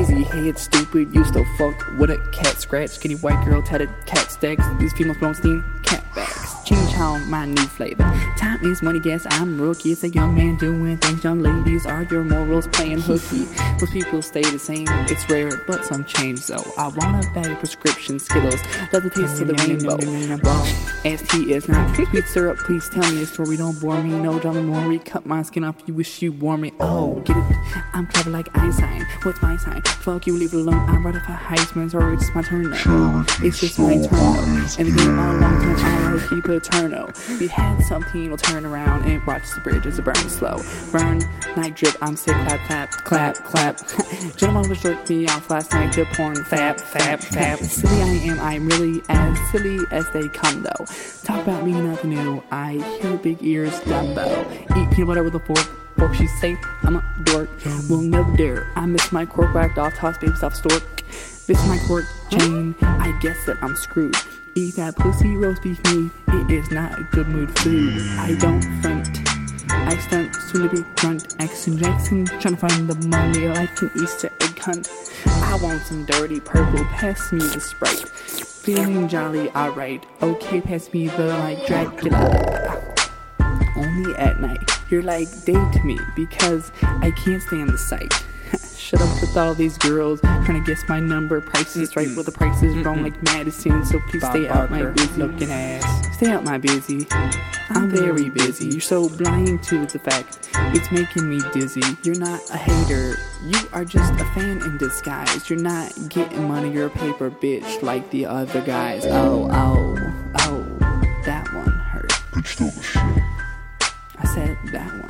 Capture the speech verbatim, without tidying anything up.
crazy head, stupid, you still fuck with a cat scratch. Skinny white girl, tatted cat stacks. These females blowing steam, cat bags. Ching chow, my new flavor. Time is money, guess I'm rookie. It's a young man doing things. Young ladies are your morals playing hooky. Most people stay the same, it's rare, but some change though. I want a bag of prescription Skittles, love the taste of the rainbow. Well, S T is not sweet syrup, please tell me a story, don't bore me. No drama more, cut my skin off, you wish you wore me. Oh, get it? I'm clever like Einstein. What's my sign? Fuck you, leave it alone. I'm ready for Heisman, or it's my turn now. It's just my turn though. And the game all long term, I'll keep it eternal. We had something, we'll turn around and watch the bridge as it burns slow. Burn, night drip, I'm sick, clap, clap, clap, clap. Gentlemen was jerked me off last night to porn, fap, fap, fap. Silly I am, I'm really as silly as they come though. Talk about me, nothing new. I hear big ears, Dumbo. Eat peanut butter with a fork. Fork, she's safe, I'm a dork. Will never dare. I miss my cork whacked off, toss baby soft stork. Miss my cork chain, I guess that I'm screwed. Eat that pussy roast beef meat, it is not a good mood food. I don't front, I stunt, soon to be grunt. Action Jackson, trying to find the money like an Easter egg hunt. I want some dirty purple, pass me the Sprite. Feeling jolly, alright. Okay, pass me the like Dracula. Only at night, you're like day to me because I can't stand the sight. Shut up with all these girls trying to guess my number. Prices right with the prices wrong like Madison. So please stay out my busy looking ass. Stay out my busy. I'm very busy. You're so blind to the fact it's making me dizzy. You're not a hater. You are just a fan in disguise. You're not getting money. You're a paper bitch like the other guys. Oh, oh, oh. That one hurt. It's still the shit. I said that one.